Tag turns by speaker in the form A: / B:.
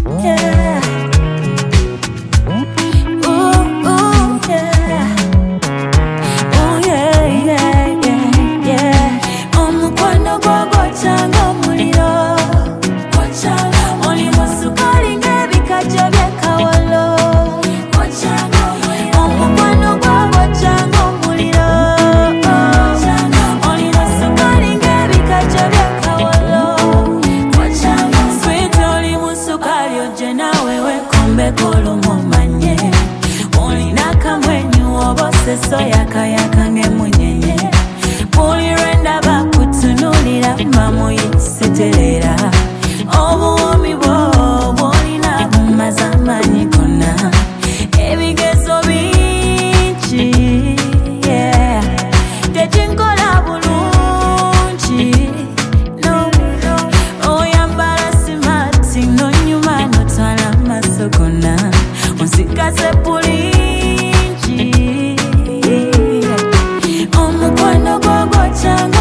A: yeah. Ooh, ooh, yeah. Oh yeah, yeah, yeah, yeah. Omukwano gwo changa muliro, oli musukali ng'ebikajjo by'ekawolo. Omukwano gwo changa muliro, oli musukali ng'ebikajjo by'ekawolo. Sweet oli musukali ojje nawe wekombeko olumumanye, olina kamwenyu oba oseso yakayaka ng'emunyenye. Buli lwe ndaba kutunuulira mba muyisiterera, obuwoomi bwo bw'olina bumaze amaanyi gonna, ebigezo bingi, yeah. Tekinkola bulungi, no. Oyambala simaati n'onyuma n'otwala amaaso gonna, onsigaze bulingi. Omukwano gwo changa